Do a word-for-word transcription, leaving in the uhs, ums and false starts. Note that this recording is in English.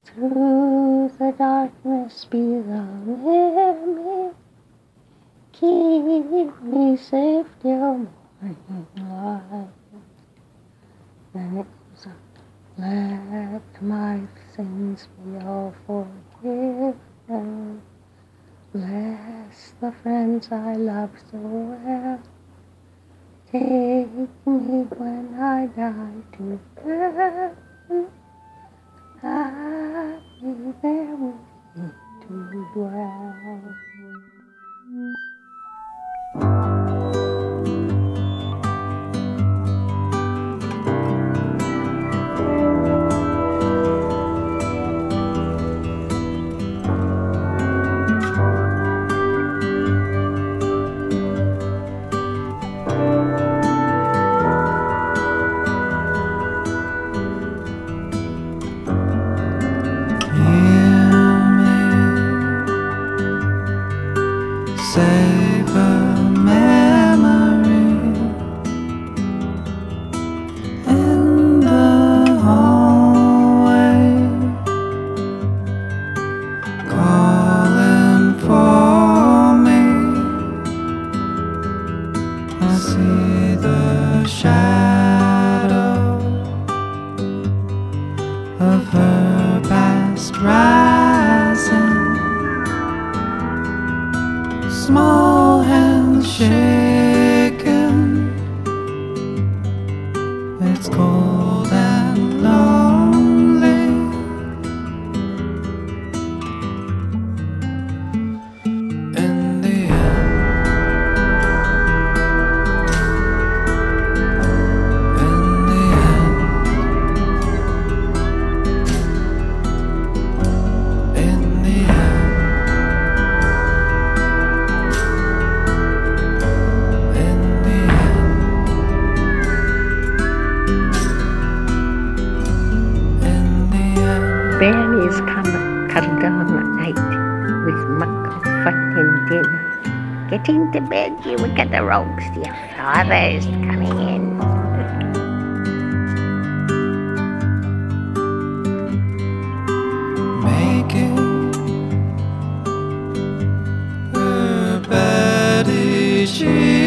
Through the darkness below me, keep me safe till morning light. Then it goes on. Let my sins be all forgiven. Bless the friends I love so well. Take me when I die to heaven. Have me there with me to dwell. Save a memory in the hallway, calling for me. I see the shadow of her past rising. Small hands shaking. It's cold and lonely. In the end, in the end, in the end. Berries come cuddled on at night with muck of fun and din. Get into bed, you wicked the rogues, your father's coming in. Making her bed each